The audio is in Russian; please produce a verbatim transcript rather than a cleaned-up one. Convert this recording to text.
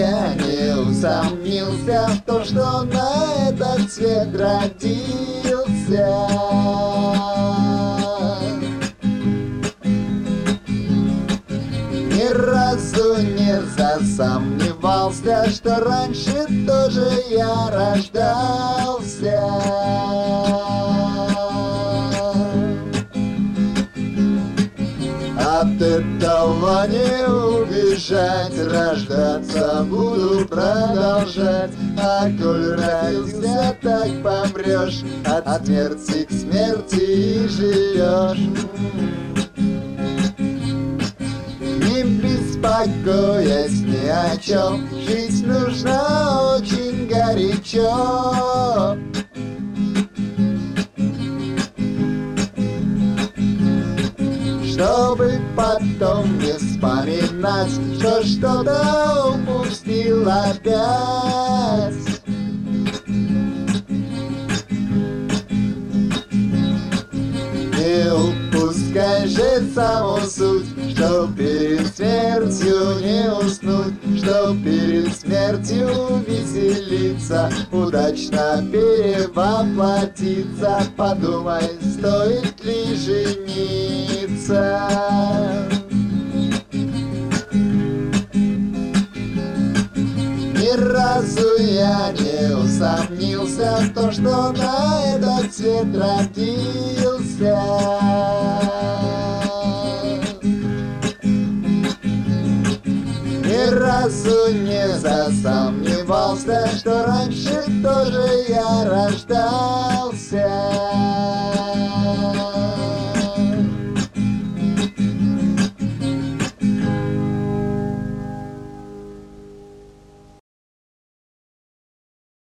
я не усомнился в том, что на этот свет родился. Ни разу не засомневался, что раньше тоже я рождался. От этого не убежать, рождаться буду продолжать. А коль родился, так помрешь, от смерти к смерти и живешь. Не беспокоясь ни о чем, жить нужно очень горячо. Чтобы потом не вспоминать, что что-то упустил опять. Не упускай же саму суть, что перед смертью не уснуть, что перед смертью веселиться, удачно перевоплотиться. Подумай, стоит ли жениться. Ни разу я не усомнился в том, что на этот свет родился. Ни разу не засомневался, что раньше тоже я рождался.